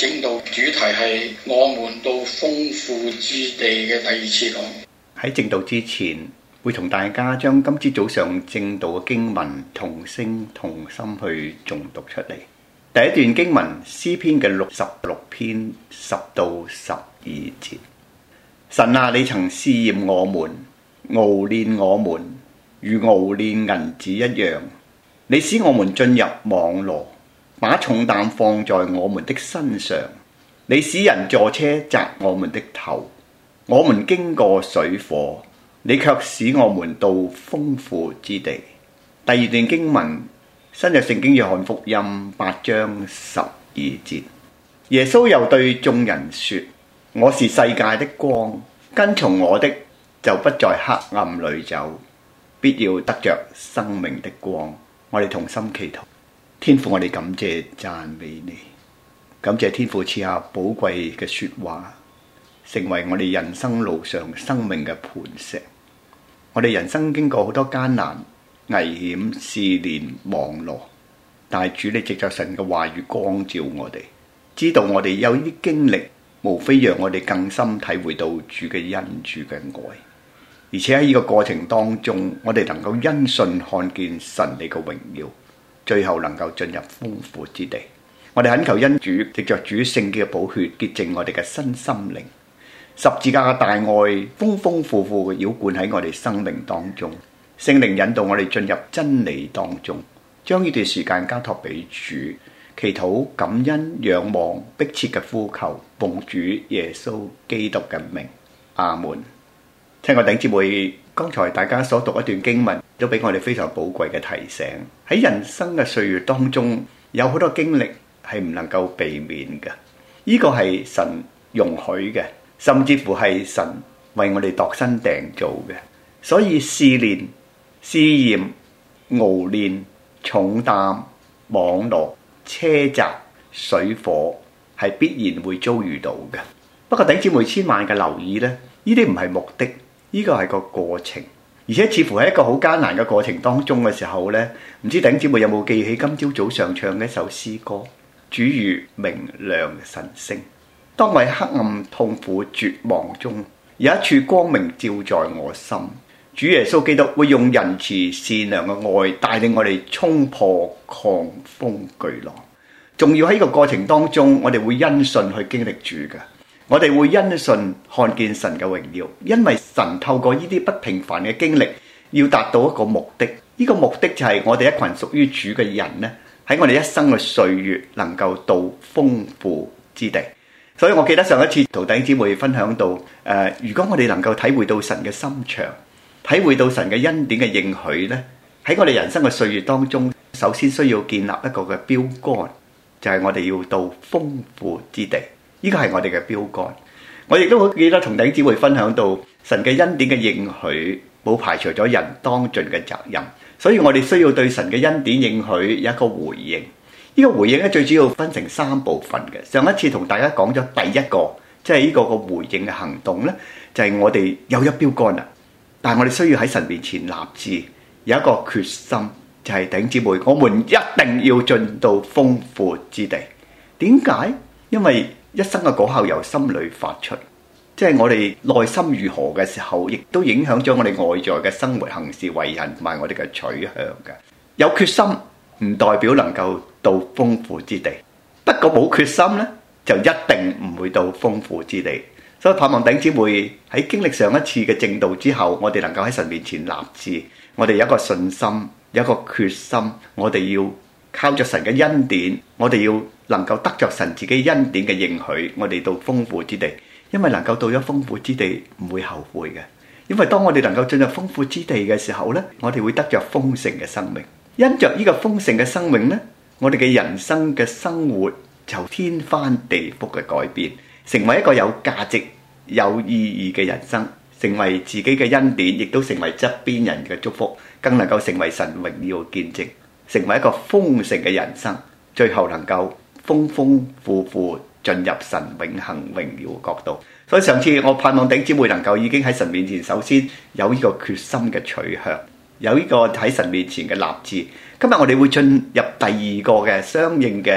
正道主題係我們到豐富之地嘅第二次講。 喺正道之前，會同大家將今朝早上正道嘅經文同聲同心去誦讀出嚟。第一段經文詩篇嘅66篇10到12節。神啊，你曾試驗我們，熬煉我們，如熬煉銀子一樣。你使我們進入網羅，把重擔放在我們的身上。你使人坐車砸我們的頭，我們經過水火，你卻使我們到豐富之地。第二段經文，新約聖經約翰福音8章12節。耶穌又對眾人說：我是世界的光，跟從我的就不在黑暗裏走，必要得着生命的光。我哋同心祈禱。天父，我哋感謝讚美你，感謝天父賜下寶貴嘅說話，成為我哋人生路上生命嘅磐石。我哋人生經過好多艱難、危險、試煉、網羅，但係主你藉着神嘅話語光照我哋，知道我哋有呢啲經歷，無非讓我哋更深體會到主嘅恩、主嘅愛。而且喺呢個過程當中，我哋能夠因信看見神你嘅榮耀，最後能夠進入豐富之地。我哋懇求恩主藉着主聖潔嘅寶血潔淨我哋嘅身心靈，十字架嘅大愛豐豐富富嘅澆灌喺我哋生命當中，聖靈引導我哋進入真理當中，將呢段時間交託俾主，祈禱感恩仰望迫切嘅呼求，奉主耶穌基督嘅名，阿門。親愛弟兄姊妹，剛才大家所讀一段經文，都俾我哋非常寶貴嘅提醒。喺人生嘅歲月當中，有好多經歷係唔能夠避免嘅，呢個係神容許嘅，甚至乎係神為我哋度身訂造嘅。所以試煉、試驗、熬煉、重擔、網羅、車砸、水火，係必然會遭遇到嘅。不過弟兄姊妹千萬嘅留意呢，呢啲唔係目的。呢個係個過程，而且似乎喺一個好艱難嘅過程當中嘅時候呢，唔知弟兄姊妹有冇記起今朝早上唱嘅一首詩歌？主如明亮晨星，當我喺黑暗痛苦絕望中，有一處光明照在我心。主耶穌基督會用仁慈善良嘅愛帶領我哋衝破狂風巨浪。仲要喺呢個過程當中，我哋會因信去經歷主嘅。我哋會因信看見神嘅榮耀，因為神透過呢啲不平凡嘅經歷，要達到一個目的。呢個目的就係我哋一群屬於主嘅人呢，喺我哋一生嘅歲月能夠到豐富之地。所以我記得上一次同弟兄姊妹分享到，如果我哋能夠體會到神嘅心腸，體會到神嘅恩典嘅應許呢，喺我哋人生嘅歲月當中，首先需要建立一個嘅標杆，就係我哋要到豐富之地。呢個係我哋嘅標杆。我亦都好記得同弟兄姊妹分享到神嘅恩典嘅應許，冇排除咗人當盡嘅責任，所以我哋需要對神嘅恩典應許有一個回應。呢個回應咧，最主要分成3部分嘅。上一次同大家講咗第一個，即係呢個回應嘅行動呢，就係我哋有一標杆啦，但係我哋需要喺神面前立志，有一個決心，就係弟兄姊妹，我們一定要進到豐富之地。點解？因為一生嘅果效由心裏發出，即係我哋內心如何嘅時候，亦都影響咗我哋外在嘅生活、行事為人同埋我哋嘅取向嘅。有決心唔代表能夠到豐富之地，不過冇決心呢，就一定唔會到豐富之地。所以盼望弟兄姊妹喺經歷上一次嘅正道之後，我哋能夠喺神面前立志，我哋有一個信心，有一個決心，我哋要靠着神嘅恩典，我哋要能夠得着神自己恩典嘅應許，我哋到豐富之地。因為能夠到咗豐富之地唔會後悔嘅，因為當我哋能夠進入豐富之地嘅時候呢，我哋會得着豐盛嘅生命。因着呢個豐盛嘅生命呢，我哋嘅人生嘅生活就天翻地覆嘅改變，成為一個有價值、有意義嘅人生，成為自己嘅恩典，亦都成為側邊人嘅祝福，更能夠成為神榮耀嘅見證，成為一個豐盛嘅人生，最後能夠豐豐富富進入神永恆榮耀嘅國度。所以上次我盼望弟兄姊妹能夠已經喺神面前，首先有呢個決心嘅取向，有呢個喺神面前嘅立志。今日我哋會進入第二個嘅相應嘅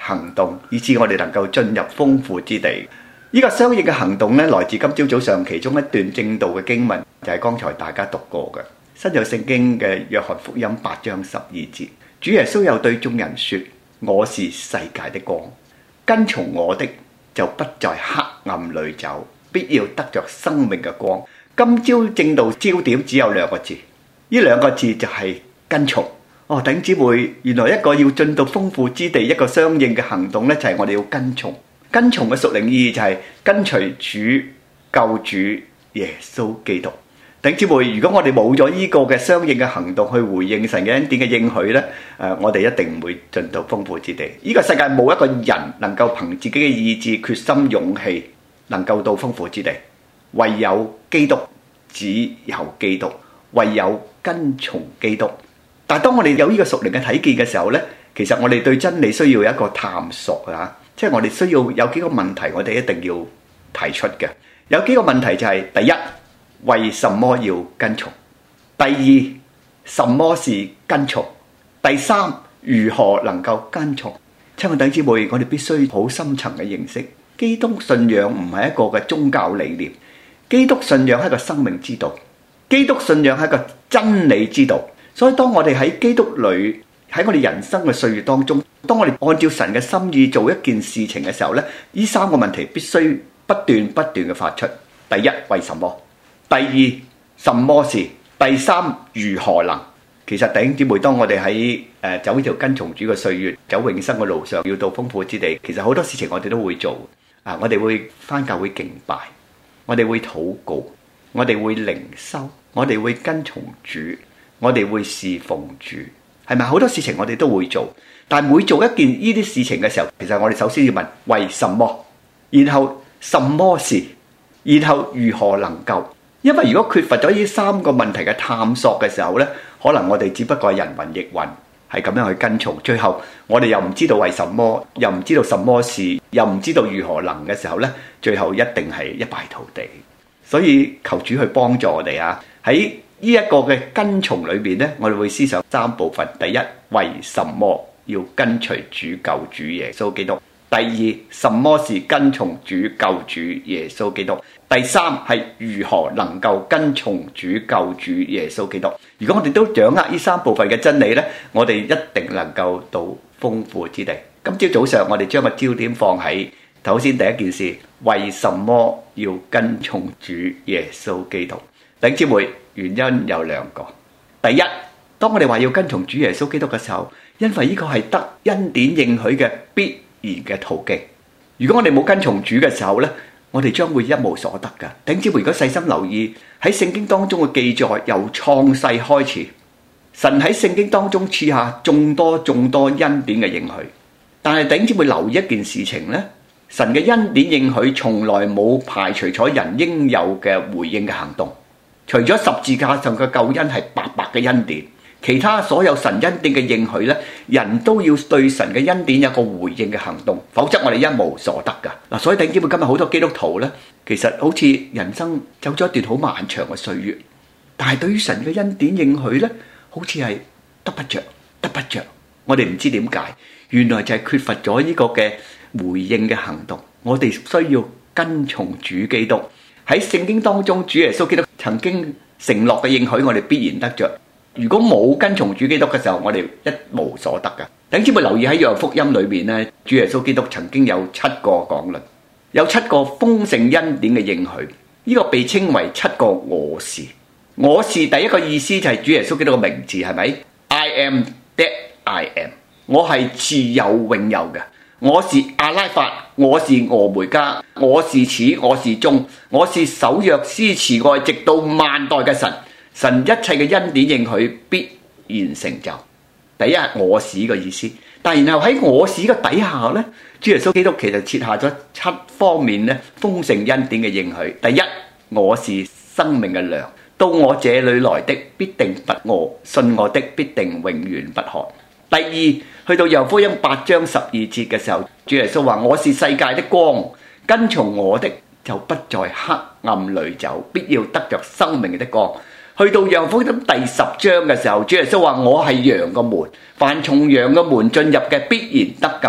行動，以致我哋能夠進入豐富之地。呢個相應嘅行動呢，來自今朝早上其中一段正道嘅經文，就係剛才大家讀過嘅新約聖經嘅約翰福音8章12節。主耶穌又對眾人說：我是世界的光，跟從我的就不在黑暗裏走，必要得着生命嘅光。今朝正道焦點只有兩個字，呢兩個字就係跟從。弟兄姊妹，原來一個要進到豐富之地，一個相應嘅行動呢，就係我哋要跟從。跟從嘅屬靈意義就係跟隨主救主耶穌基督。弟兄姊妹，如果我哋冇咗呢個嘅相應嘅行動去回應神嘅恩典嘅應許呢，我哋一定唔會進到豐富之地。呢個世界冇一個人能夠憑自己嘅意志、決心、勇氣能夠到豐富之地，唯有基督，只有基督，唯有跟從基督。但係當我哋有呢個屬靈嘅睇見嘅時候呢，其實我哋對真理需要一個探索啊，即係我哋需要有幾個問題，我哋一定要提出嘅。有幾個問題就係：第一，為什麼要跟從？第二，什麼是跟從？第三，如何能夠跟從？親愛弟兄姊妹，我哋必須好深層嘅認識，基督信仰唔係一個嘅宗教理念，基督信仰係一個生命之道，基督信仰係一個真理之道。所以當我哋喺基督裏，喺我哋人生嘅歲月當中，當我哋按照神嘅心意做一件事情嘅時候呢，呢三個問題必須不斷嘅發出。第一，為什麼？第二，什麼事？第三，如何能？其實弟兄姊妹，當我哋喺走呢條跟從主嘅歲月，走永生嘅路上，要到豐富之地，其實好多事情我哋都會做。我哋會返教會敬拜，我哋會禱告，我哋會靈修，我哋會跟從主，我哋會侍奉主，係咪？好多事情我哋都會做，但係每做一件呢啲事情嘅時候，其實我哋首先要問為什麼，然後什麼事，然後如何能夠？因為如果缺乏咗呢三個問題嘅探索嘅時候呢，可能我哋只不過係人云亦云，係咁樣去跟從，最後我哋又唔知道為什麼，又唔知道什麼事，又唔知道如何能嘅時候呢，最後一定係一敗塗地。所以求主去幫助我哋啊！喺呢一個嘅跟從裏邊呢，我哋會思想三部分：第一，為什麼要跟隨主救主耶穌基督？第二，什麼是跟從主救主耶穌基督？第三，係如何能夠跟從主救主耶穌基督？如果我哋都掌握呢三部分嘅真理呢，我哋一定能夠到豐富之地。今朝早上我哋將個焦點放喺頭先第一件事：為什麼要跟從主耶穌基督？弟兄姊妹，原因有兩個。第一，當我哋話要跟從主耶穌基督嘅時候，因為呢個係得恩典應許嘅必然嘅途徑。如果我哋冇跟從主嘅時候呢，我哋將會一無所得㗎。弟兄姊妹，如果細心留意喺聖經當中嘅記載，由創世開始，神喺聖經當中賜下眾多恩典嘅應許。但係弟兄姊妹留意一件事情呢，神嘅恩典應許從來冇排除咗人應有嘅回應嘅行動。除咗十字架上嘅救恩係白白嘅恩典，其他所有神恩典嘅應許呢，人都要對神嘅恩典有個回應嘅行動，否則我哋一無所得㗎。所以弟兄姊妹，今日好多基督徒呢，其實好似人生走咗一段好漫長嘅歲月，但係對於神嘅恩典應許呢，好似係得不着。我哋唔知點解，原來就係缺乏咗呢個嘅回應嘅行動。我哋需要跟從主基督。喺聖經當中，主耶穌基督曾經承諾嘅應許，我哋必然得着。如果冇跟從主基督嘅時候，我哋一無所得㗎。弟兄姊妹留意喺約翰福音裏邊呢，主耶穌基督曾經有7個講論，有7個豐盛恩典嘅應許。呢個被稱為7個我是。我是第一個意思就係主耶穌基督嘅名字，係咪 ？I am that I am。我係自有永有嘅。我是阿拉法，我是俄梅加，我是始，我是終，我是守約施慈愛直到萬代嘅神。神一切嘅恩典應許必然成就。第一，我是嘅意思，但然後喺我是嘅底下呢，主耶穌基督其實設下咗7方面呢豐盛恩典嘅應許。第一，我是生命嘅糧，到我這裏來的必定不餓，信我的必定永遠不渴。第二，去到約翰福音8章12節嘅時候，主耶穌話：我是世界的光，跟從我的就不在黑暗裏走，必要得着生命的光。去到約翰福音第10章嘅時候，主耶穌話：我係羊嘅門，凡從羊嘅門進入嘅必然得救。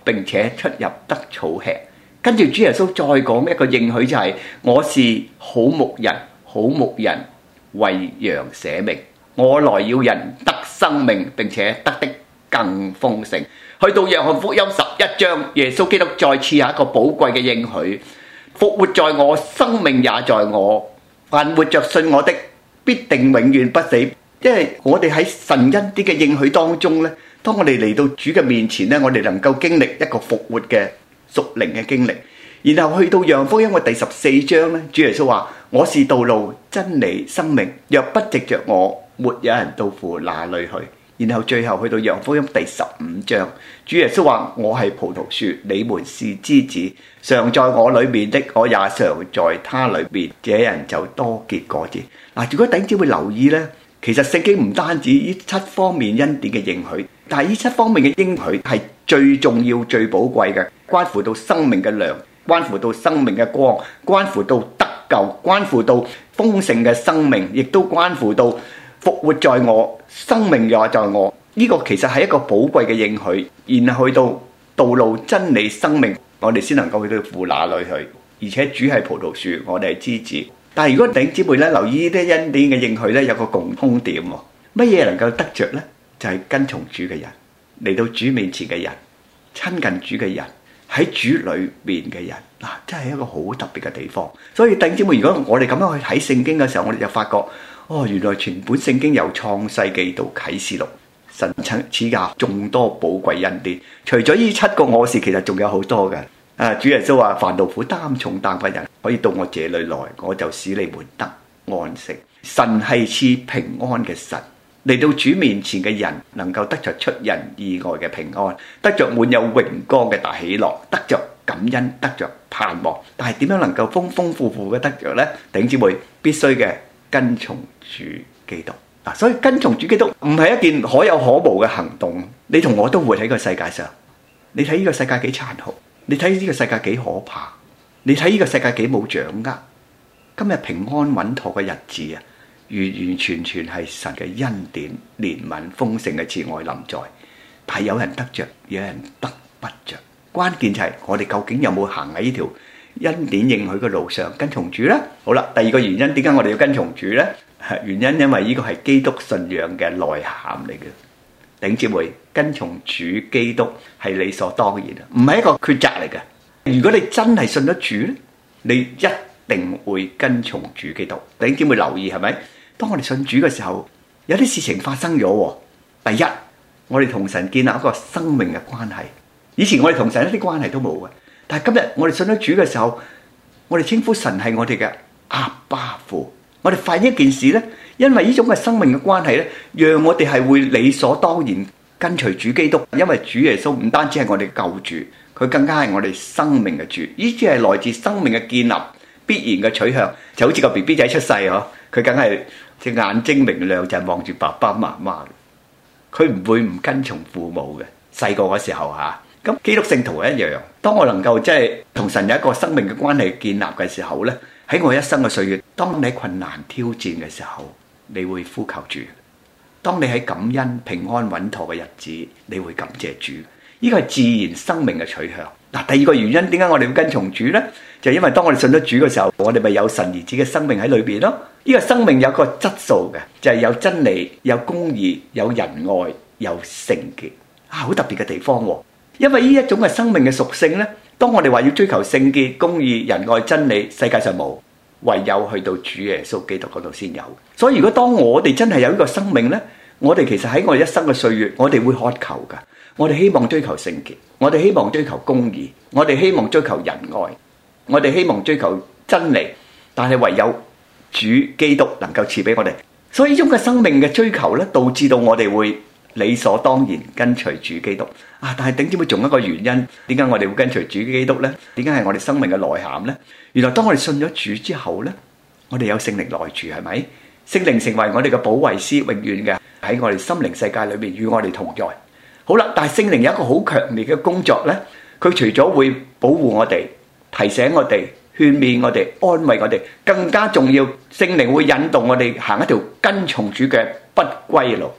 並且出入得草吃。跟住主耶穌再講一個應許，就係我是好牧人，好牧人為羊捨命，我來要人得生命，並且得的更豐盛。去到約翰福音11章，耶穌基督再次有一個寶貴嘅應許，復活在我，生命也在我，凡活着信我的，必定永遠不死。因為我哋喺神恩啲嘅應許當中呢，當我哋嚟到主嘅面前呢，我哋能夠經歷一個復活嘅屬靈嘅經歷。然後去到約翰福音嘅第14章呢，主耶穌話：我是道路、真理、生命，若不藉着我，沒有人到父那裏去。然後最後去到約翰福音第15章，主耶穌話：我係葡萄樹，你們是枝子，常在我裏面的，我也常在他裏面，這人就多結果子。嗱，如果弟兄姊妹留意呢，其實聖經唔單止呢7方面恩典嘅應許，但係呢7方面嘅應許係最重要、最寶貴嘅，關乎到生命嘅糧，關乎到生命嘅光，關乎到得救，關乎到豐盛嘅生命，亦都關乎到復活在我，生命也在我。呢個其實係一個寶貴嘅應許。然後去到道路、真理、生命，我哋先能夠去到父那裏去。而且主係葡萄樹，我哋係枝子。但係如果弟兄姊妹咧留意呢啲恩典嘅應許咧，有個共通點喎。乜嘢能夠得着呢？就係跟從主嘅人，嚟到主面前嘅人，親近主嘅人，喺主裏面嘅人，嗱，真係一個好特別嘅地方。所以弟兄姊妹，如果我哋咁樣去睇聖經嘅時候，我哋就發覺，原來全本聖經由創世記到啟示錄，神賜下眾多寶貴恩典。除咗呢7個我是，其實仲有好多嘅。主耶穌話：凡勞苦擔重擔嘅人，可以到我這裏來，我就使你們得安息。神係賜平安嘅神，嚟到主面前嘅人，能夠得着出人意外嘅平安，得着滿有榮光嘅大喜樂，得着感恩，得着盼望。但係點樣能夠豐豐富富嘅得着呢？弟兄姊妹，必須嘅跟從主基督。所以跟從主基督唔係一件可有可無嘅行動。你同我都活喺個世界上，你睇呢個世界幾殘酷，你睇呢個世界幾可怕，你睇呢個世界幾冇掌握。今日平安穩妥嘅日子啊，完完全全係神嘅恩典、憐憫、豐盛嘅慈愛臨在。但係有人得着，有人得不着。關鍵就係我哋究竟有冇行喺呢條恩典應許嘅路上跟從主呢？好啦，第二個原因，點解我哋要跟從主呢？原因因為呢個係基督信仰嘅內涵嚟嘅。弟兄姊妹，跟從主基督係理所當然，唔係一個抉擇嚟嘅。如果你真係信得主，你一定會跟從主基督。弟兄姊妹留意，係咪？當我哋信主嘅時候，有啲事情發生咗。第一，我哋同神建立一個生命嘅關係。以前我哋同神一啲關係都冇嘅，但係今日我哋信咗主嘅時候，我哋稱呼神係我哋嘅阿爸父。我哋發現一件事呢，因為呢種嘅生命嘅關係呢，讓我哋係會理所當然跟隨主基督。因為主耶穌唔單止係我哋救主，佢更加係我哋生命嘅主。呢啲係來自生命嘅建立，必然嘅取向。就好似個 BB 仔出世嗬，佢梗係隻眼睛明亮，就係望住爸爸媽媽，佢唔會唔跟從父母嘅。細個嗰時候吓，咁基督聖徒一樣。當我能夠即係同神有一個生命嘅關係建立嘅時候呢，喺我一生嘅歲月，當你喺困難挑戰嘅時候，你會呼求主；當你喺感恩平安穩妥嘅日子，你會感謝主。呢個係自然生命嘅取向。嗱，第二個原因，點解我哋要跟從主呢？就係因為當我哋信咗主嘅時候，我哋咪有神兒子嘅生命喺裏邊咯。呢個生命有個質素嘅，就係有真理、有公義、有仁愛、有聖潔。好特別嘅地方喎。因為呢一種嘅生命嘅屬性呢，當我哋話要追求聖潔、公義、仁愛、真理，世界上冇，唯有去到主耶穌基督嗰度先有。所以如果當我哋真係有呢個生命呢，我哋其實喺我哋一生嘅歲月，我哋會渴求噶，我哋希望追求聖潔，我哋希望追求公義，我哋希望追求仁愛，我哋希望追求真理，但係唯有主基督能夠賜俾我哋。所以呢種嘅生命嘅追求呢，導致到我哋會理所當然跟隨主基督。但係頂尖會仲有一個原因，點解我哋會跟隨主基督呢？點解係我哋生命嘅內涵呢？原來當我哋信咗主之後呢，我哋有聖靈內住，係咪？聖靈成為我哋嘅保惠師，永遠嘅喺我哋心靈世界裏面與我哋同在。好啦，但係聖靈有一個好強烈嘅工作呢，佢除咗會保護我哋、提醒我哋、勸勉我哋、安慰我哋，更加重要，聖靈會引導我哋行一條跟從主嘅不歸路。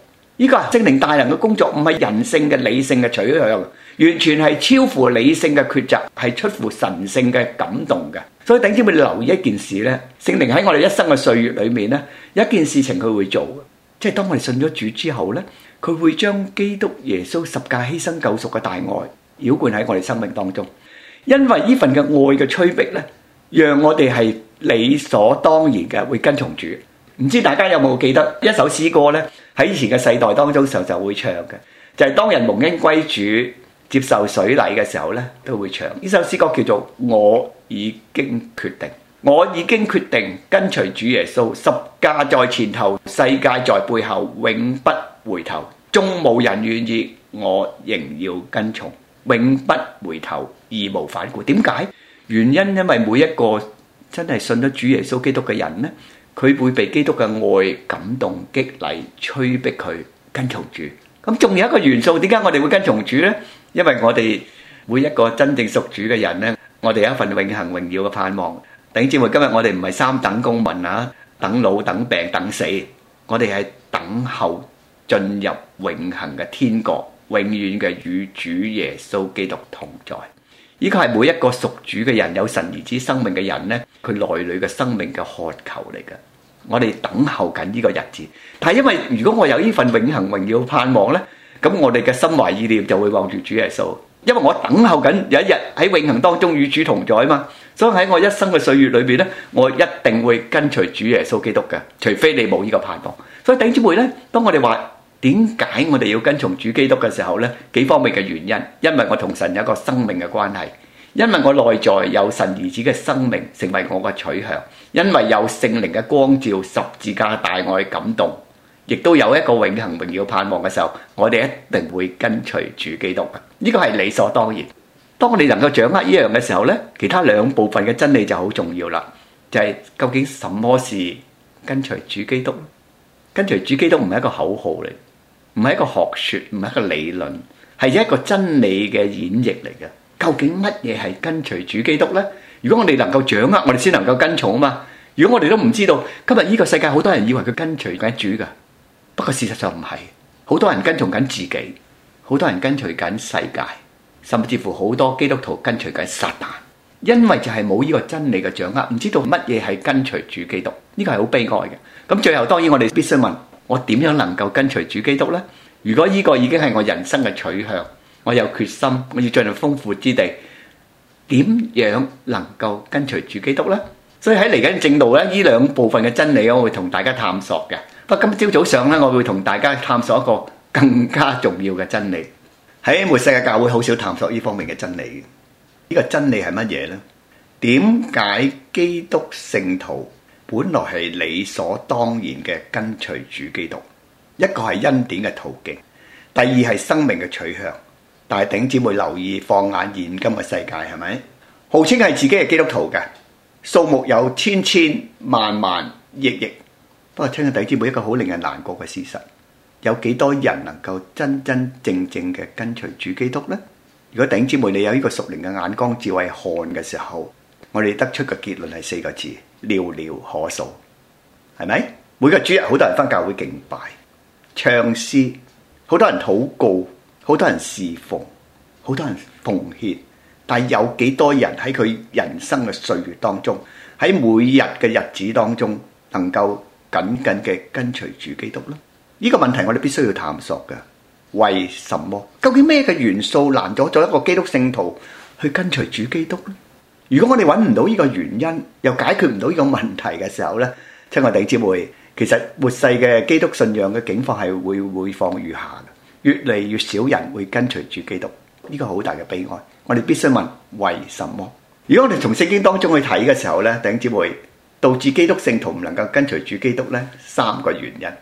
呢個係聖靈大能嘅工作，唔係人性嘅理性嘅取向，完全係超乎理性嘅抉擇，係出乎神性嘅感動嘅。所以弟兄姊妹留意一件事呢，聖靈喺我哋一生嘅歲月裏面呢，有一件事情佢會做，即係當我哋信咗主之後呢，佢會將基督耶穌十架犧牲救贖嘅大愛澆灌喺我哋生命當中。因為呢份嘅愛嘅催逼呢，讓我哋係理所當然嘅會跟從主。唔知大家有冇記得一首詩歌呢？喺以前嘅世代當中時候就會唱嘅，就係當人蒙恩歸主接受水禮嘅時候呢，都會唱呢首詩歌，叫做我已經決定，我已經決定跟隨主耶穌，十架在前頭，世界在背後，永不回頭。縱無人願意，我仍要跟從，永不回頭，義無反顧。點解？原因因為每一個真係信咗主耶穌基督嘅人呢，佢會被基督嘅愛感動、激勵、催逼佢跟從主。咁仲有一個元素，點解我哋會跟從主呢？因為我哋每一個真正屬主嘅人呢，我哋有一份永恆榮耀嘅盼望。弟兄姊妹，今日我哋唔係三等公民啊，等老、等病、等死，我哋係等候進入永恆嘅天國，永遠嘅與主耶穌基督同在。呢個係每一個屬主嘅人，有神兒子生命嘅人呢，佢內裏嘅生命嘅渴求嚟嘅。我哋等候緊呢個日子，但係因為如果我有呢份永恆榮耀盼望呢，咁我哋嘅心懷意念就會望住主耶穌，因為我等候緊有一日喺永恆當中與主同在嘛。所以喺我一生嘅歲月裏邊呢，我一定會跟隨主耶穌基督嘅，除非你冇呢個盼望。所以弟兄姊妹呢，當我哋話點解我哋要跟從主基督嘅時候呢，幾方面嘅原因，因為我同神有一個生命嘅關係。因為我內在有神兒子嘅生命成為我嘅取向，因為有聖靈嘅光照、十字架大愛感動，亦都有一個永恆榮耀盼望嘅時候，我哋一定會跟隨主基督嘅。呢個係理所當然。當我哋能夠掌握呢樣嘅時候呢，其他兩部分嘅真理就好重要啦。就係究竟什麼是跟隨主基督？跟隨主基督唔係一個口號嚟，唔係一個學說，唔係一個理論，係一個真理嘅演繹嚟嘅。究竟乜嘢係跟隨主基督呢？如果我哋能夠掌握，我哋先能夠跟從啊嘛。如果我哋都唔知道，今日呢個世界好多人以為佢跟隨緊主噶，不過事實上唔係。好多人跟從緊自己，好多人跟隨緊世界，甚至乎好多基督徒跟隨緊撒旦，因為就係冇呢個真理嘅掌握，唔知道乜嘢係跟隨主基督。呢個係好悲哀嘅。咁最後當然我哋必須問，我點樣能夠跟隨主基督呢？如果呢個已經係我人生嘅取向，我有決心，我要進入豐富之地，點樣能夠跟隨主基督呢？所以喺嚟緊正道呢，呢兩部分嘅真理我會同大家探索嘅。不過今朝早上呢，我會同大家探索一個更加重要嘅真理。喺末世嘅教會好少探索呢方面嘅真理。呢個真理係乜嘢呢？點解基督聖徒本來係理所當然嘅跟隨主基督？一個係恩典嘅途徑，第二係生命嘅取向。但係弟兄姊妹留意，放眼現今嘅世界，係咪號稱係自己係基督徒嘅數目有千千萬萬億億？不過聽到弟兄姊妹一個好令人難過嘅事實，有幾多人能夠真真正正嘅跟隨主基督呢？如果弟兄姊妹你有呢個屬靈嘅眼光智慧看嘅時候，我哋得出嘅結論係4個字：寥寥可數。係咪？每個主日好多人返教會敬拜、唱詩，好多人禱告，好多人侍奉，好多人奉獻，但係有幾多人喺佢人生嘅歲月當中，喺每日嘅日子當中，能夠緊緊嘅跟隨主基督呢？呢個問題我哋必須要探索嘅。為什麼？究竟咩嘅元素難咗咗一個基督聖徒去跟隨主基督呢？如果我哋揾唔到呢個原因，又解決唔到呢個問題嘅時候呢，親愛弟兄姊妹，其實末世嘅基督信仰嘅境況係會每況愈下嘅。越嚟越少人會跟隨主基督，呢個好大嘅悲哀。我哋必須問為什麼？如果我哋從聖經當中去睇嘅時候呢，弟兄姊妹，導致基督聖徒唔能夠跟隨主基督呢，3個原因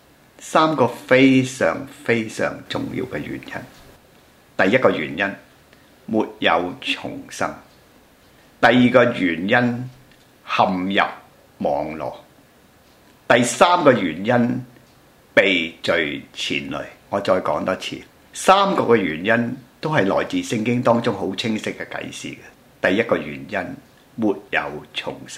，3個非常非常重要嘅原因。第一個原因，沒有重生；第二個原因，陷入網羅；第三個原因，被罪纏累。我再講多次，3個嘅原因都係來自聖經當中好清晰嘅啟示嘅。第一個原因，沒有重生。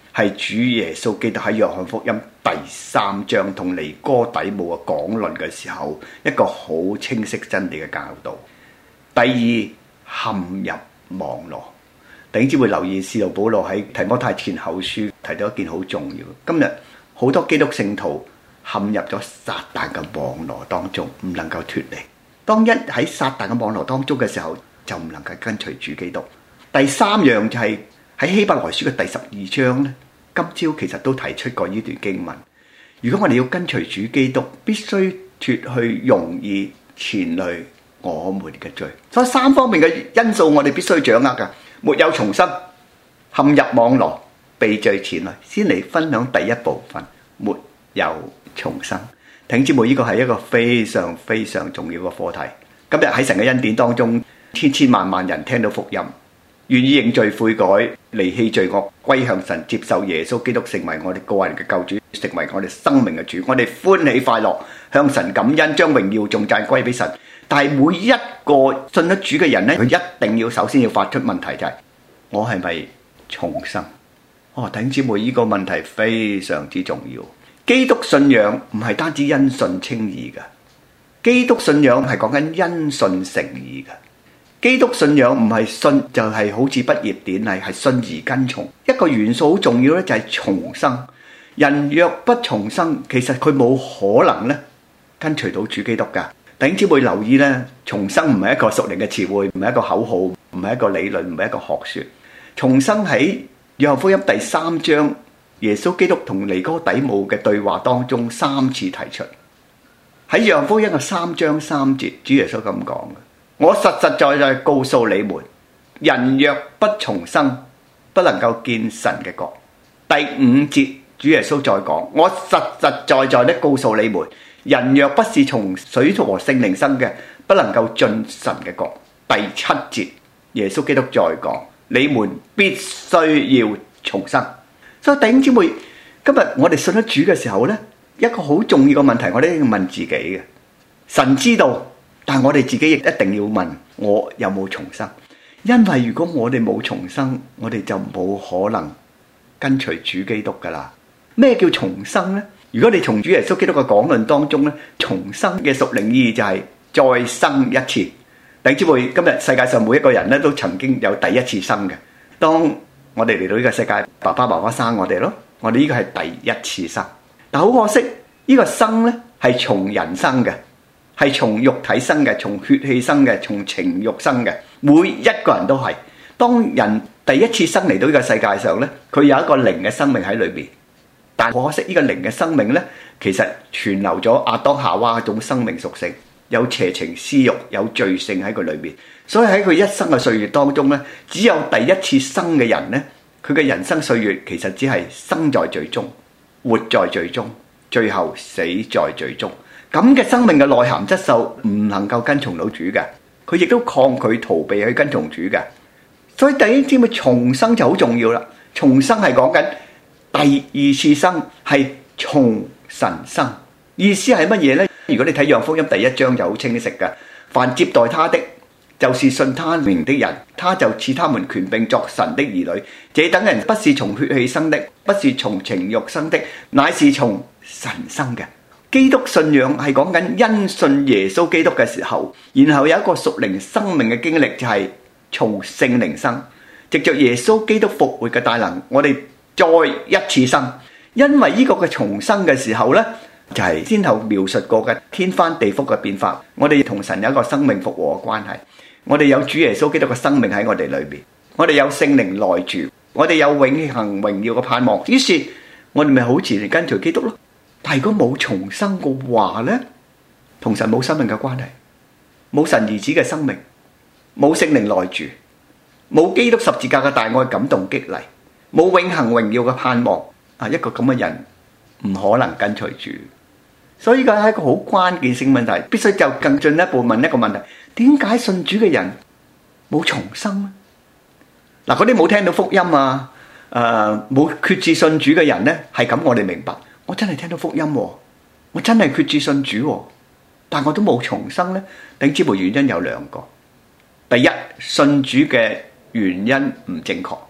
係主耶穌基督喺約翰福音第3章同尼哥底母嘅講論嘅時候，一個好清晰真理嘅教導。第二，陷入網羅。弟兄姊妹留意，使徒保羅喺提摩太前後書提到一件好重要。今日好多基督聖徒陷入咗撒旦嘅網羅當中，唔能夠脫離。當一喺撒旦嘅網羅當中嘅時候，就唔能夠跟隨主基督。第三樣就係喺希伯來書嘅第12章咧，今朝其實都提出過呢段經文。如果我哋要跟隨主基督，必須脫去容易纏累我們嘅罪。所以3方面嘅因素我哋必須掌握㗎。沒有重生，陷入網羅，被罪纏累。先嚟分享第一部分，沒有重生。弟兄姊妹，呢個係一個非常非常重要嘅課題。今日喺神嘅恩典當中，千千萬萬人聽到福音，願意認罪悔改，離棄罪惡，歸向神，接受耶穌基督成為我哋個人嘅救主，成為我哋生命嘅主。我哋歡喜快樂，向神感恩，將榮耀頌讚歸俾神。但係每一個信得主嘅人呢，佢一定要首先要發出問題，就係我係咪重生？弟兄姊妹，呢個問題非常之重要。基督信仰唔係單止因信稱義嘅，基督信仰係講緊因信成義嘅。基督信仰唔係信就係好似畢業典禮，係信而跟從。一個元素好重要咧，就係重生。人若不重生，其實佢冇可能咧跟隨到主基督噶。弟兄姊妹留意咧，重生唔係一個屬靈嘅詞彙，唔係一個口號，唔係一個理論，唔係一個學說。重生喺約翰福音第3章，耶穌基督同尼哥底母嘅對話當中3次提出。喺約翰福音嘅3章3節，主耶穌咁講嘅：我實實在在告訴你們，人若不重生，不能夠見神嘅國。第5節，主耶穌再講：我實實在在地告訴你們，人若不是從水和聖靈生嘅，不能夠進神嘅國。第7節，耶穌基督再講：你們必須要重生。所以弟兄姊妹，今日我哋信咗主嘅時候呢，一個好重要嘅問題，我哋要問自己嘅。神知道，但係我哋自己亦一定要問：我有冇重生？因為如果我哋冇重生，我哋就冇可能跟隨主基督噶啦。咩叫重生呢？如果你從主耶穌基督嘅講論當中呢，重生嘅屬靈意義就係再生一次。弟兄姊妹，今日世界上每一個人呢都曾經有第一次生嘅。當我哋嚟到呢個世界，爸爸媽媽生我哋咯，我哋呢個係第一次生。但好可惜，呢個生呢係從人生嘅，係從肉體生嘅，從血氣生嘅，從情慾生嘅。每一個人都係。當人第一次生嚟到呢個世界上呢，佢有一個靈嘅生命喺裏邊。但可惜呢個靈嘅生命呢，其實存留咗亞當夏娃嗰種生命屬性，有邪情私慾，有罪性喺佢裏面。所以喺佢一生嘅歲月當中呢，只有第一次生嘅人呢，佢嘅人生歲月其實只係生在罪中，活在罪中，最後死在罪中。咁嘅生命嘅內涵質素唔能夠跟從到主嘅，佢亦都抗拒逃避去跟從主嘅。所以第一點嘅重生就好重要啦。重生係講緊第2次生，係從神生。意思係乜嘢呢？如果你睇約翰福音第1章就好清晰嘅。凡接待他的，就是信他名的人，他就賜他們權柄作神的兒女。這等人不是從血氣生的，不是從情慾生的，乃是從神生嘅。基督信仰係講緊因信耶穌基督嘅時候，然後有一個屬靈生命嘅經歷，就係從聖靈生，藉着耶穌基督復活嘅大能，我哋再一次生。因為呢個嘅重生嘅時候呢，就係先後描述過嘅天翻地覆嘅變化。我哋同神有一個生命復和嘅關係，我哋有主耶穌基督嘅生命喺我哋裏邊，我哋有聖靈內住，我哋有永恆榮耀嘅盼望。於是我哋咪好自然跟隨基督咯。但係如果冇重生嘅話呢，同神冇生命嘅關係，冇神兒子嘅生命，冇聖靈內住，冇基督十字架嘅大愛感動激勵，冇永恆榮耀嘅盼望，一個咁嘅人唔可能跟隨主。所以呢個係一個好關鍵性問題，必須就更進一步問一個問題：點解信主嘅人冇重生呢？嗱，嗰啲冇聽到福音啊，冇決志信主嘅人呢，係咁我哋明白。我真係聽到福音，我真係決志信主，但我都冇重生呢。頂之部原因有2個。第一，信主嘅原因唔正確。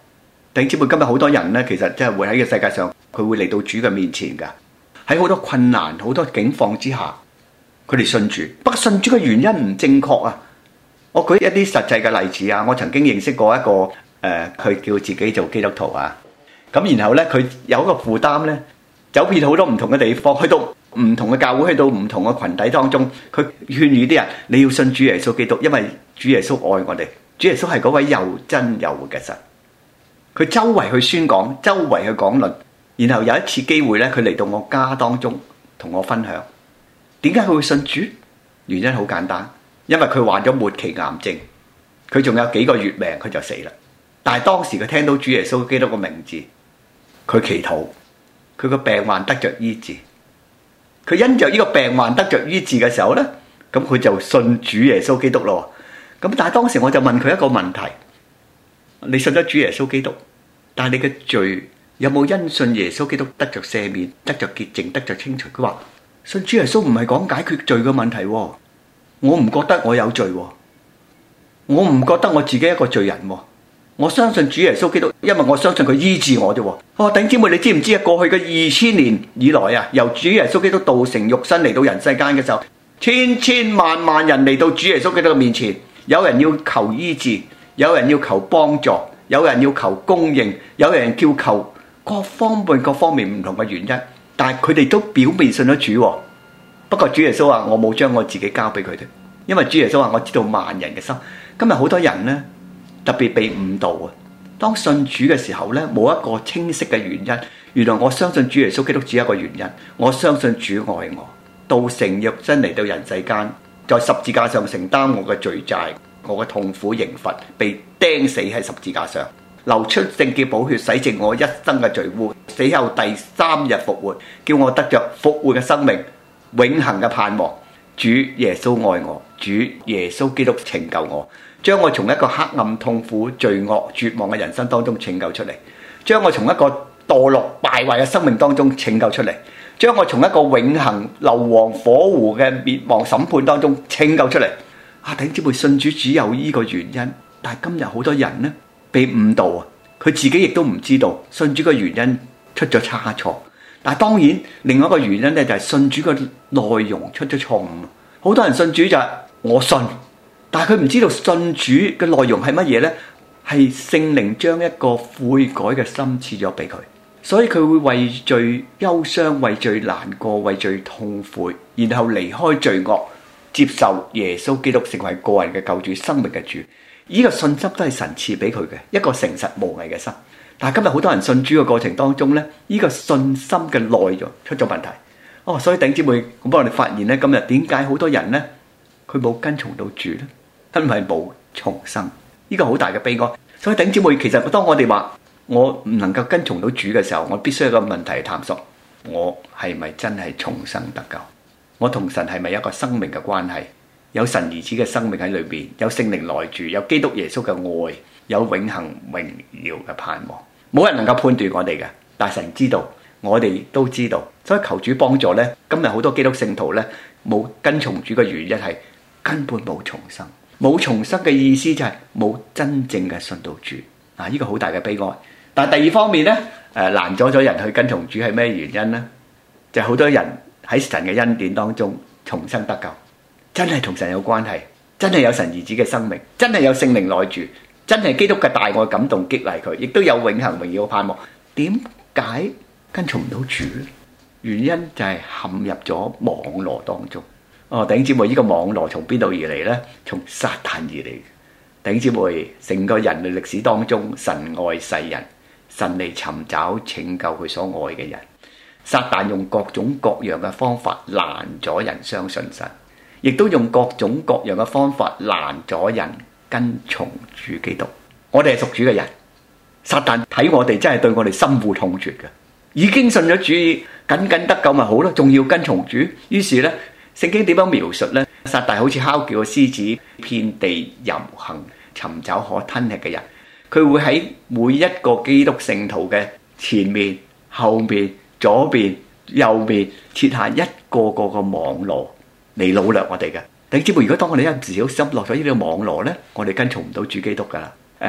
弟兄姊妹，今日好多人呢，其實真係會喺個世界上，佢會嚟到主嘅面前㗎。喺好多困難、好多境況之下，佢哋信主。不過信主嘅原因唔正確啊！我舉一啲實際嘅例子啊，我曾經認識過一個佢叫自己做基督徒啊。咁然後呢，佢有一個負擔呢，走遍好多唔同嘅地方，去到唔同嘅教會，去到唔同嘅群體當中，佢勸喻啲人你要信主耶穌基督，因為主耶穌愛我哋，主耶穌係嗰位又真又活嘅神。佢周圍去宣講，周圍去講論。然後有一次機會呢，佢嚟到我家當中同我分享點解佢會信主。原因好簡單，因為佢患咗末期癌症，佢仲有幾個月命佢就死啦。但係當時佢聽到主耶穌基督個名字，佢祈禱，佢個病患得着醫治。佢因着呢個病患得着醫治嘅時候呢，咁佢就信主耶穌基督咯。咁但係當時我就問佢一個問題：你信咗主耶穌基督，但係你嘅罪有冇因信耶穌基督得着赦免、得着潔淨、得着清除？佢話信主耶穌唔係講解決罪嘅問題，我唔覺得我有罪，我唔覺得我自己一個罪人，我相信主耶穌基督，因為我相信佢醫治我啫。弟兄姊妹，你知唔知啊？過去嘅2000年以來啊，由主耶穌基督道成肉身嚟到人世間嘅時候，千千萬萬人嚟到主耶穌基督嘅面前，有人要求醫治，有人要求幫助，有人要求供應，有人要求各方面唔同嘅原因，但係佢哋都表面信咗主。不過主耶穌話我冇將我自己交俾佢哋，因為主耶穌話我知道萬人嘅心。今日好多人呢，特別被誤導啊！當信主嘅時候呢，冇一個清晰嘅原因。原來我相信主耶穌基督只有一個原因，我相信主愛我，道成肉身嚟到人世間，在十字架上承擔我嘅罪債，我嘅痛苦刑罰，被釘死喺十字架上，流出聖潔寶血洗淨我一生嘅罪污，死後第3日復活，叫我得着復活嘅生命，永恆嘅盼望。主耶穌愛我，主耶穌基督拯救我，將我從一個黑暗、痛苦、罪惡、絕望嘅人生當中拯救出嚟，將我從一個墮落敗壞嘅生命當中拯救出嚟，將我從一個永恆硫磺火湖嘅滅亡審判當中拯救出嚟。弟兄姊妹，信主只有呢個原因，但係今日好多人呢，被誤導啊，佢自己亦都唔知道信主嘅原因出咗差錯。但係當然另外一個原因呢，就係信主嘅內容出咗錯誤。好多人信主就係我信，但係佢唔知道信主嘅內容係乜嘢呢？係聖靈將一個悔改嘅心賜咗俾佢，所以佢會為罪憂傷，為罪難過，為罪痛悔，然後離開罪惡，接受耶穌基督成為個人嘅救主、生命嘅主。呢個信心都係神賜俾佢嘅一個誠實無偽嘅心。但係今日好多人信主嘅過程當中呢，呢個信心嘅內容出咗問題。所以弟兄姊妹，咁幫我哋發現呢，今日點解好多人呢，佢冇跟從到主呢？因為冇重生，呢個好大嘅悲哀。所以弟兄姊妹，其實當我哋話我唔能夠跟從到主嘅時候，我必須有一個問題探索：我係咪真係重生得救？我同神係咪有一個生命嘅關係？有神兒子嘅生命喺裏邊，有聖靈內住，有基督耶穌嘅愛，有永恆榮耀嘅盼望。冇人能夠判斷我哋嘅，但神知道，我哋都知道。所以求主幫助呢，今日好多基督聖徒呢，冇跟從主嘅原因係根本冇重生。冇重生嘅意思就係冇真正嘅信到主。呢個好大嘅悲哀。但係第二方面呢，攔阻咗人去跟從主係咩原因呢？就係好多人喺神嘅恩典當中重生得救，真係同神有關係，真係有神兒子嘅生命，真係有聖靈內住，真係基督嘅大愛感動激勵佢，亦都有永恆榮耀嘅盼望。點解跟從唔到主呢？原因就係陷入咗網羅當中。弟兄姊妹，呢個網羅從邊度而嚟呢？從撒旦而嚟。弟兄姊妹，成個人類歷史當中，神愛世人，神嚟尋找拯救佢所愛嘅人。撒旦用各種各樣嘅方法攔咗人相信神，亦都用各種各樣嘅方法攔咗人跟從主基督。我哋係屬主嘅人，撒旦睇我哋真係對我哋心護痛絕嘅。已經信咗主，僅僅得救咪好咯，仲要跟從主。於是呢，聖經點樣描述呢？撒旦好似哮叫嘅獅子，遍地遊行，尋找可吞吃嘅人。佢會喺每一個基督聖徒嘅前面、後面、左邊、右面設下一個個嘅網羅嚟擄掠我哋嘅。弟兄姊妹，如果當我哋一唔小心落咗呢個網羅呢，我哋跟從唔到主基督噶啦。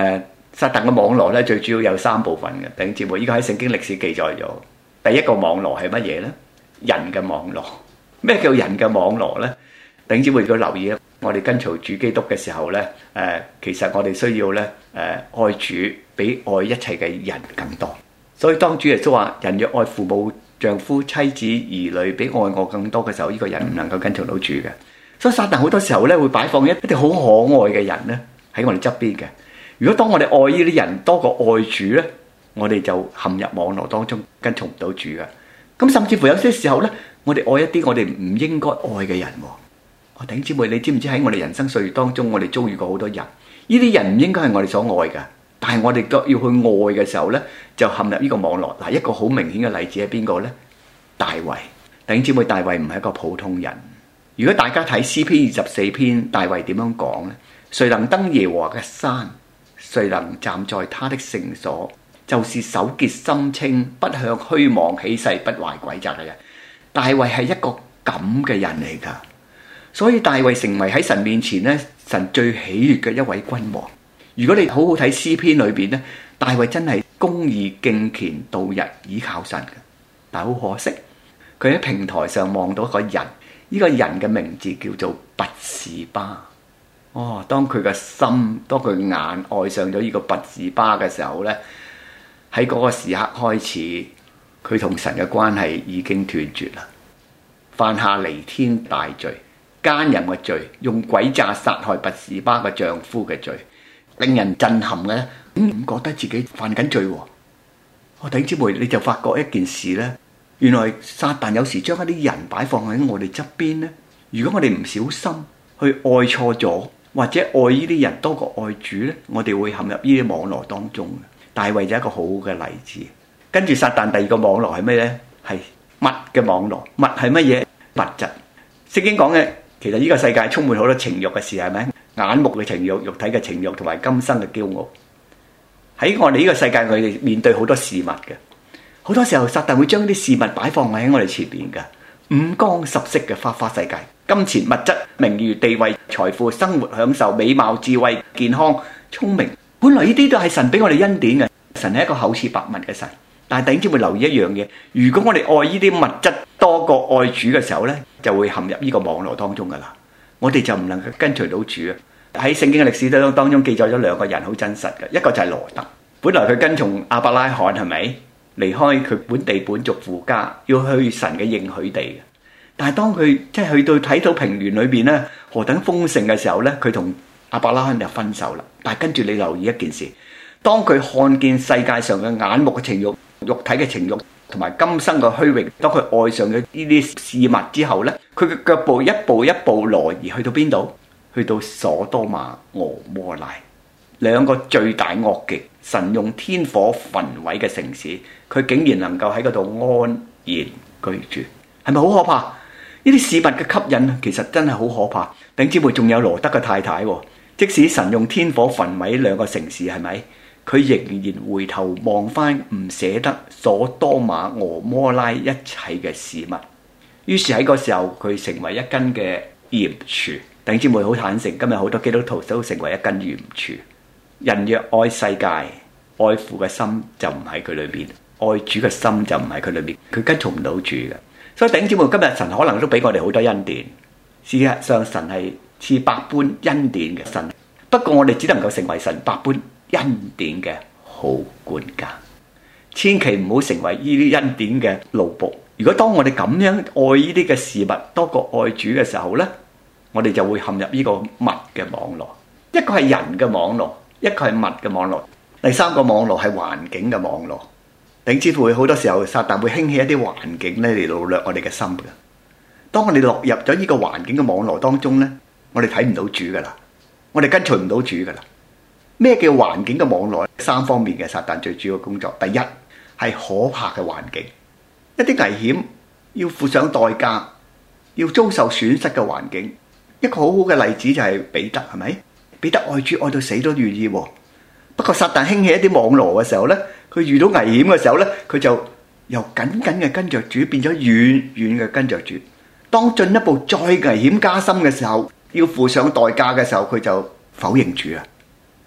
撒旦嘅網絡咧，最主要有3部分嘅，弟兄姊妹，依個喺聖經歷史記載咗。第一個網絡係乜嘢呢？人嘅網絡。咩叫人嘅網絡呢？弟兄姊妹如果留意咧，我哋跟隨主基督嘅時候呢，其實我哋需要呢，愛主比愛一切嘅人更多。所以當主耶穌話：人若愛父母、丈夫、妻子、兒女比愛我更多嘅時候，呢個人唔能夠跟隨到主嘅。所以撒旦好多時候呢，會擺放一啲好可愛嘅人呢喺我哋側邊嘅。如果當我哋愛呢啲人多過愛主呢，我哋就陷入網絡當中，跟從唔到主嘅。咁甚至乎有些時候呢，我哋愛一啲我哋唔應該愛嘅人。弟兄姊妹，你知唔知喺我哋人生歲月當中，我哋遭遇過好多人，呢啲人唔應該係我哋所愛嘅，但係我哋都要去愛嘅時候呢，就陷入呢個網絡。嗱，一個好明顯嘅例子係邊個呢？大衛。弟兄姊妹，大衛唔係一個普通人。如果大家睇詩篇24篇，大衛點樣講呢？誰能登耶和華嘅山？誰能站在他的聖所？就是手潔心清，不向虛妄起誓，不懷詭詐嘅人。大衛係一個咁嘅人嚟㗎。所以大衛成為喺神面前咧，神最喜悅嘅一位君王。如果你好好睇詩篇裏邊咧，大衛真係公義敬虔度日倚靠神嘅。但係好可惜，佢喺平台上望到一個人，呢個人嘅名字叫做拔示巴。當佢嘅心，當佢眼愛上咗呢個拔示巴嘅時候咧，喺嗰個時刻開始，佢同神嘅關係已經斷絕啦，犯下彌天大罪。奸淫嘅罪，用詭詐殺害拔示巴嘅丈夫嘅罪，令人震撼嘅咧，唔覺得自己犯緊罪喎。弟兄姊妹，你就發覺一件事咧，原來撒旦有時將一啲人擺放喺我哋側邊咧。如果我哋唔小心去愛錯咗，或者愛呢啲人多過愛主咧，我哋會陷入呢啲網絡當中。大衛就係一個好嘅例子。跟住撒旦第二個網絡係咩咧？係物嘅網絡。物係乜嘢？物質。聖經講嘅。其實呢個世界充滿好多情慾嘅事，係咪？眼目嘅情慾、肉體嘅情慾同埋今生嘅驕傲。喺我哋呢個世界，我哋面對好多事物嘅。好多時候，撒旦會將啲事物擺放喺我哋前面嘅，五光十色嘅花花世界，金錢、物質、名譽、地位、財富、生活享受、美貌、智慧、健康、聰明。本來呢啲都係神俾我哋恩典嘅。神係一個厚賜百物嘅神。但係弟兄姊妹留意一樣嘢，如果我哋愛呢啲物質多過愛主嘅時候呢，就會陷入呢個網絡當中噶啦。我哋就唔能夠跟隨到主啊！喺聖經嘅歷史當中記載咗2個人好真實嘅，一個就係羅得。本來佢跟從亞伯拉罕，係咪離開佢本地本族父家，要去神嘅應許地嘅？但係當佢即係去到睇到平原裏邊呢，何等豐盛嘅時候呢，佢同亞伯拉罕就分手啦。但係跟住你留意一件事，當佢看見世界上嘅眼目嘅情慾、肉體嘅情慾同埋今生嘅虛榮，當佢愛上咗呢啲事物之後呢，佢嘅腳步一步一步挪移去到邊度？去到所多瑪、俄摩拉2個最大惡極、神用天火焚毀嘅城市，佢竟然能夠喺嗰度安然居住，係咪好可怕？呢啲事物嘅吸引其實真係好可怕。弟兄姊妹，仲有羅得嘅太太，即使神用天火焚毀2個城市，係咪？佢仍然回頭望翻，唔捨得所多瑪、俄摩拉一切嘅事物。於是喺個時候，佢成為一根嘅鹽柱。弟兄姊妹，好坦誠，今日好多基督徒都成為一根鹽柱。人若愛世界，愛父嘅心就唔喺佢裏邊，愛主嘅心就唔喺佢裏邊，佢跟從唔到主嘅。所以弟兄姊妹，今日神可能都俾我哋好多恩典。事實上，神係賜百般恩典嘅神，不過我哋只能夠成為神百般恩典嘅好管家，千祈唔好成為呢啲恩典嘅奴僕。如果當我哋咁樣愛呢啲嘅事物多過愛主嘅時候呢，我哋就會陷入呢個物嘅網絡。一個係人嘅網絡，一個係物嘅網絡。第3個網絡係環境嘅網絡。頂之乎好多時候撒旦會興起一啲環境咧嚟擄掠我哋嘅心嘅。當我哋落入咗呢個環境嘅網絡當中呢，我哋睇唔到主噶啦，我哋跟隨唔到主噶啦。咩叫環境嘅網絡？3方面嘅撒旦最主要嘅工作。第一係可怕嘅環境，一啲危險要付上代價，要遭受損失嘅環境。一個好好嘅例子就係彼得，係咪？彼得愛主愛到死都願意。不過撒旦興起一啲網絡嘅時候呢，佢遇到危險嘅時候呢，佢就由緊緊嘅跟着主變咗遠遠嘅跟着主。當進一步再危險加深嘅時候，要付上代價嘅時候，佢就否認主啊！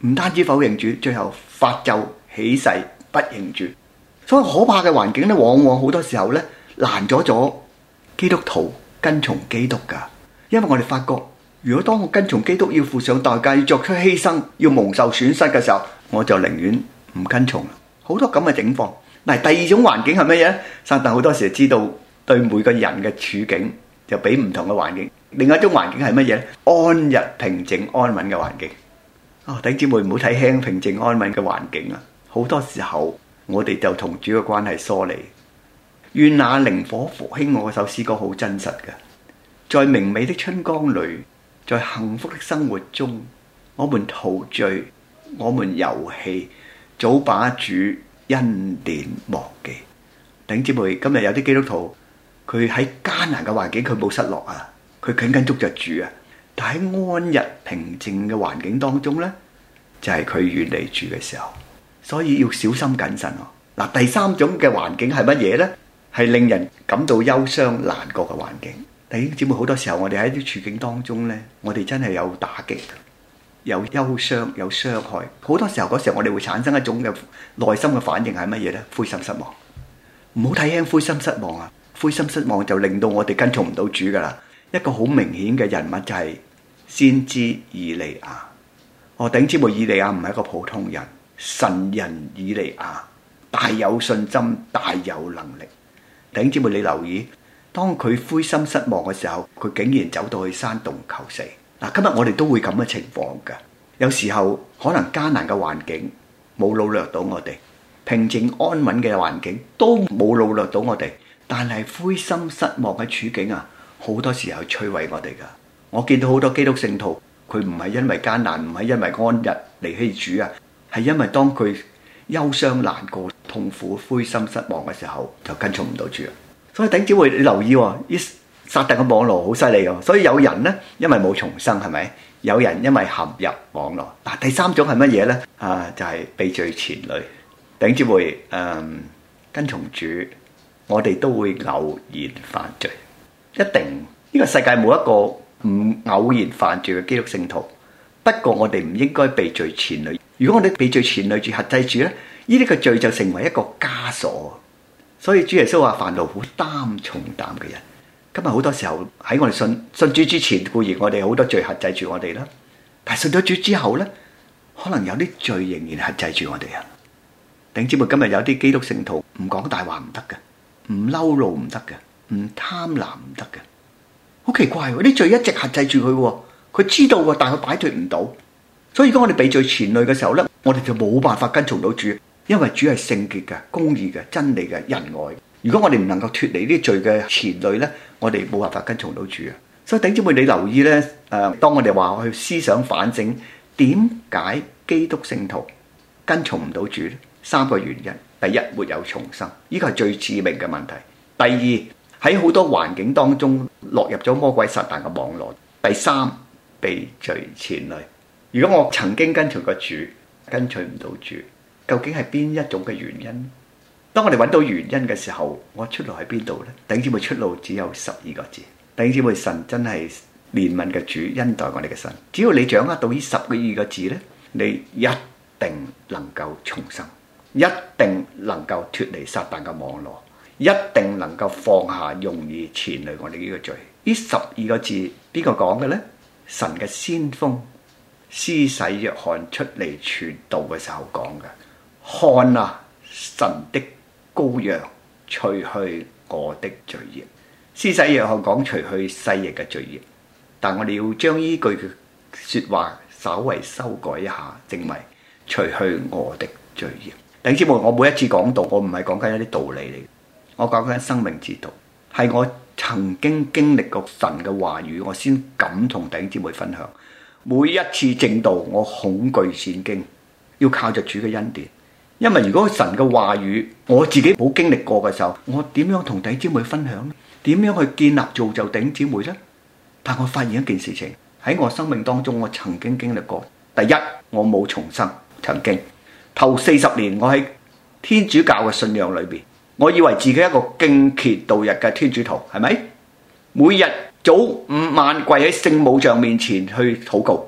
唔單止否認主，最後發咒起誓不認主。所以可怕嘅環境咧，往往好多時候咧攔阻咗基督徒跟從基督噶。因為我哋發覺，如果當我跟從基督要付上代價，要作出犧牲，要蒙受損失嘅時候，我就寧願唔跟從啦。好多咁嘅情況。嗱，第二種環境係乜嘢？撒旦好多時知道對每個人嘅處境就俾唔同嘅環境。另外一種環境係乜嘢？安逸、平靜、安穩嘅環境。弟兄姊妹唔好睇輕平靜安穩嘅環境啊！好多時候我哋就同主嘅關係疏離。願那靈火復興我嗰首詩歌好真實嘅，在明媚的春光裏，在幸福的生活中，我們陶醉，我們遊戲，早把主恩典忘記。弟兄姊妹，今日有啲基督徒，佢喺艱難嘅環境，佢冇失落啊，佢緊緊捉着主啊。但喺安逸平靜嘅環境當中呢，就係佢遠離主嘅時候，所以要小心謹慎。第三種嘅環境係乜嘢呢？係令人感到憂傷難過嘅環境。弟兄姊妹，好多時候我哋喺啲處境當中呢，我哋真係有打擊，有憂傷，有傷害。好多時候嗰時候我哋會產生一種嘅內心嘅反應係乜嘢呢？灰心失望。唔好睇輕灰心失望啊！灰心失望就令到我哋跟從唔到主噶啦。一個好明顯嘅人物就係先知以利亞。弟兄姊妹，以利亞唔係一個普通人，神人以利亞大有信心，大有能力。弟兄姊妹，你留意，當佢灰心失望嘅時候，佢竟然走到去山洞求死。今日我哋都會咁嘅情況噶。有時候可能艱難嘅環境冇擄掠到我哋，平靜安穩嘅環境都冇擄掠到我哋，但係灰心失望嘅處境啊，好多時候摧毀我哋噶。我見到好多基督聖徒，佢唔係因為艱難，唔係因為安逸離棄主啊，係因為當佢憂傷難過、痛苦、灰心失望嘅時候，就跟從唔到主啊。所以弟兄姊妹，你留意喎，撒旦嘅網絡好犀利喎。所以有人呢，因為冇重生，係咪？有人因為陷入網絡。第三種係乜嘢呢？就係被罪纏累。弟兄姊妹，跟從主，我哋都會偶然犯罪，一定。呢個世界冇一個唔偶然犯罪嘅基督聖徒。不過我哋唔應該被罪纏累。如果我哋被罪纏累住、轄制住咧，呢啲嘅罪就成為一個枷鎖。所以主耶穌話：凡勞苦擔重擔嘅人。今日好多時候喺我哋信主之前，固然我哋好多罪轄制住我哋啦。但係信咗主之後咧，可能有啲罪仍然轄制住我哋啊。弟兄姊妹，今日有啲基督聖徒唔講大話唔得嘅，唔嬲怒唔得嘅，唔貪婪唔得嘅。好奇怪喎！啲罪一直轄制住佢，佢知道喎，但係佢擺脫唔到。所以如果我哋被罪纏累嘅時候咧，我哋就冇辦法跟從到主，因為主係聖潔嘅、公義嘅、真理嘅、仁愛。如果我哋唔能夠脫離呢啲罪嘅纏累咧，我哋冇辦法跟從到主啊！所以弟兄姊妹，你留意咧，當我哋話去思想反省，點解基督聖徒跟從唔到主咧？3個原因：第一，沒有重生，呢個係最致命嘅問題；第二，喺好多環境當中落入咗魔鬼撒旦嘅網絡；第三，被罪纏累。如果我曾經跟隨過主，跟隨唔到主，究竟係邊一種嘅原因？當我哋揾到原因嘅時候，我出路喺邊度呢？弟兄姊妹，出路只有12個字。弟兄姊妹，神真係憐憫嘅主，恩待我哋嘅神。只要你掌握到呢12個字呢，你一定能夠重生，一定能夠脫離撒旦嘅網絡，一定能夠放下容易纏累我哋呢個罪。呢12個字邊個講嘅呢？神嘅先鋒施洗約翰出嚟傳道嘅時候講嘅。看啊，神的羔羊，除去我的罪孽。施洗約翰講除去世人嘅罪孽，但我哋要將呢句嘅說話稍為修改一下，正為除去我的罪孽。弟兄姊妹，我每一次講道，我唔係講緊一啲道理嚟，我講緊生命之道，係我曾經經歷過神嘅話語，我先敢同弟兄姊妹分享。每一次正道，我恐懼戰驚，要靠着主嘅恩典。因為如果神嘅話語我自己冇經歷過嘅時候，我點樣同弟兄姊妹分享呢？點樣去建立造就弟兄姊妹呢？但我發現一件事情，喺我生命當中，我曾經經歷過。第一，我冇重生，曾經頭40年我喺天主教嘅信仰裏邊，我以為自己一個敬虔度日嘅天主徒，係咪？每日早午晚跪喺聖母像面前去禱告，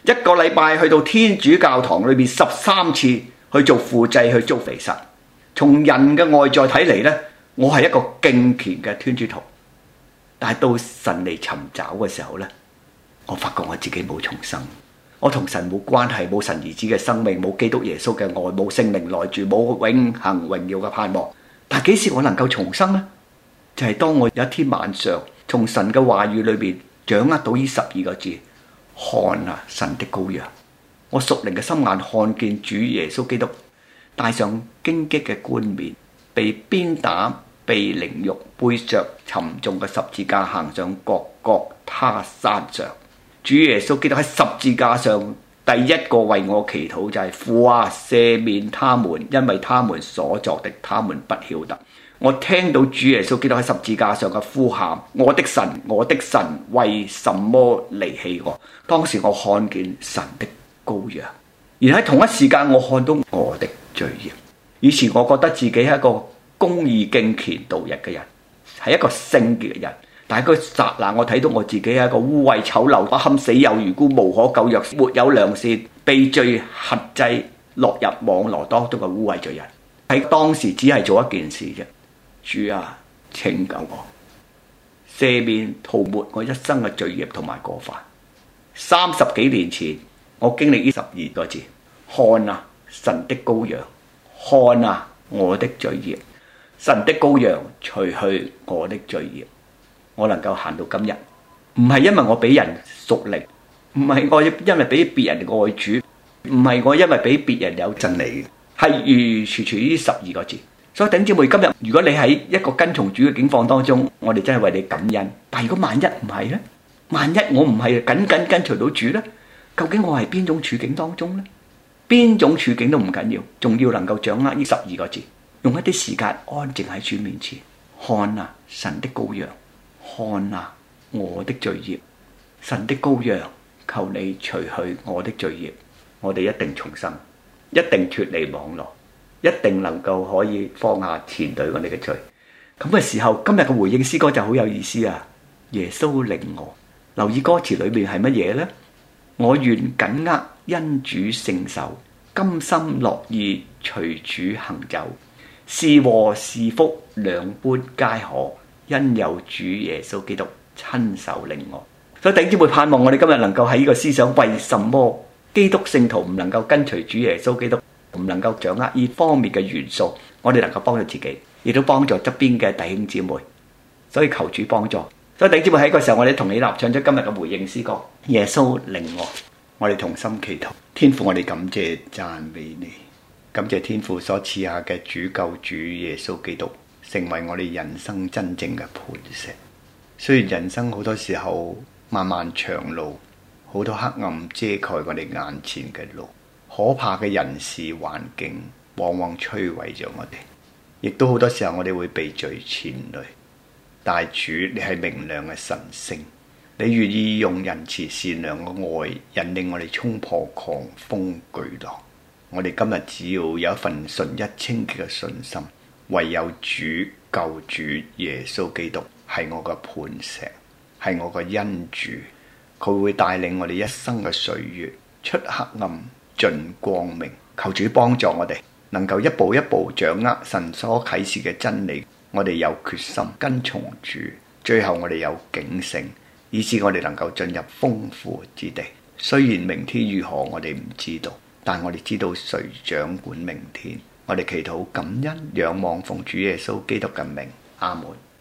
一個禮拜去到天主教堂裏邊13次去做副祭，去做彌撒。從人嘅外在睇嚟呢，我係一個敬虔嘅天主徒。但係到神嚟尋找嘅時候呢，我發覺我自己冇重生，我同神冇關係，冇神兒子嘅生命，冇基督耶穌嘅愛，冇聖靈內住，冇永恆榮耀嘅盼望。但係幾時我能夠重生呢？就係當我有一天晚上從神嘅話語裏邊掌握到呢12個字，看啊，神的羔羊。我屬靈嘅心眼看見主耶穌基督戴上荊棘嘅冠冕，被鞭打，被凌辱，背着沉重嘅十字架行上各各他山上。主耶穌基督喺十字架上第一個為我祈禱就係父啊，赦免他們，因為他們所作的，他們不曉得。我聽到主耶穌基督喺十字架上嘅呼喊，我的神，我的神，為什麼離棄我？當時我看見神的羔羊，而喺同一時間我看到我的罪孽。以前我覺得自己係一個公義敬虔度日嘅人，係一個聖潔嘅人，但係嗰剎那我睇到我自己係一個污穢醜陋、不堪死有餘辜、無可救藥、沒有良善、被罪轄制、落入網羅當中嘅污穢罪人。喺當時只係做一件事啫，主啊，拯救我，赦免塗抹我一生嘅罪孽同埋過犯。30幾年前我經歷呢12個字，看啊，神的羔羊，看啊，我的罪孽。神的羔羊除去我的罪孽，我能夠行到今日，唔係因為我俾人屬靈，唔係我因為俾別人愛主，唔係我因為俾別人有真理，係如如處處呢12個字。所以弟兄姊妹，今日如果你喺一個跟從主嘅境況當中，我哋真係為你感恩。但如果萬一唔係呢？萬一我唔係緊跟隨到主呢？究竟我係邊種處境當中呢？邊種處境都唔緊要，仲要能夠掌握呢12個字，用一啲時間安靜喺主面前，看啊，神的羔羊，看啊，我的罪孽。神的羔羊，求你除去我的罪孽，我哋一定重生，一定脫離網絡，一定能夠可以放下纏累我哋嘅罪。咁嘅時候，今日嘅回應詩歌就好有意思啊！耶穌領我，留意歌詞裏面係乜嘢呢？我願緊握因主聖手，甘心樂意隨主行走，是禍是福兩般皆可，因有主耶穌基督親手領我。所以弟兄姊妹，盼望我哋今日能夠喺呢個思想，為什麼基督聖徒唔能夠跟隨主耶穌基督，唔能夠掌握呢方面嘅元素，我哋能夠幫助自己，亦都幫助側邊嘅弟兄姊妹。所以求主幫助。所以弟兄姊妹，喺個時候，我哋同你立唱出今日嘅回應詩歌，耶穌領我。我哋同心祈禱。天父，我哋感謝讚美你，感謝天父所賜下嘅主救主耶穌基督，成為我哋人生真正嘅磐石。雖然人生好多時候漫漫長路，好多黑暗遮蓋我哋眼前嘅路，可怕嘅人事環境往往摧毀咗我哋，亦都好多時候我哋會被罪纏累。但主，你係明亮嘅神聖，你願意用仁慈善良嘅愛引領我哋衝破狂風巨浪。我哋今日只要有一份純一清潔嘅信心，唯有主救主耶穌基督係我嘅磐石，係我嘅恩主，佢會帶領我哋一生嘅歲月出黑暗進光明。求主幫助我哋能夠一步一步掌握神所啟示嘅真理，我哋有決心跟從主，最後我哋有警醒，以致我哋能夠進入豐富之地。雖然明天如何我哋唔知道，但我哋知道誰掌管明天。我哋祈禱感恩仰望奉主耶穌基督嘅名，阿門。